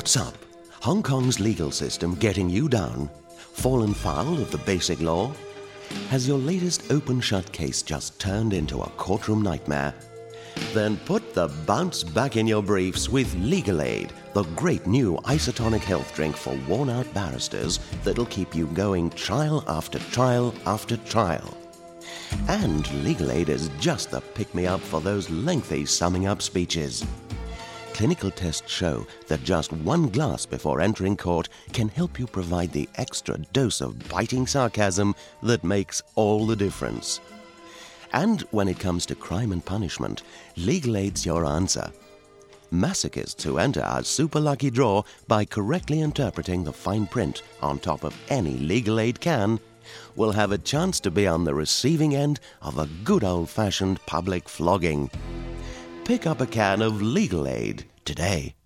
What's up? Hong Kong's legal system getting you down? Fallen foul of the basic law? Has your latest open-shut case just turned into a courtroom nightmare? Then put the bounce back in your briefs with Legal Aid, the great new isotonic health drink for worn-out barristers that'll keep you going trial after trial after trial. And Legal Aid is just the pick-me-up for those lengthy summing-up speeches. Clinical tests show that just one glass before entering court can help you provide the extra dose of biting sarcasm that makes all the difference. And when it comes to crime and punishment, Legal Aid's your answer. Masochists who enter our super lucky draw by correctly interpreting the fine print on top of any Legal Aid can will have a chance to be on the receiving end of a good old-fashioned public flogging. Pick up a can of Legal Aid today.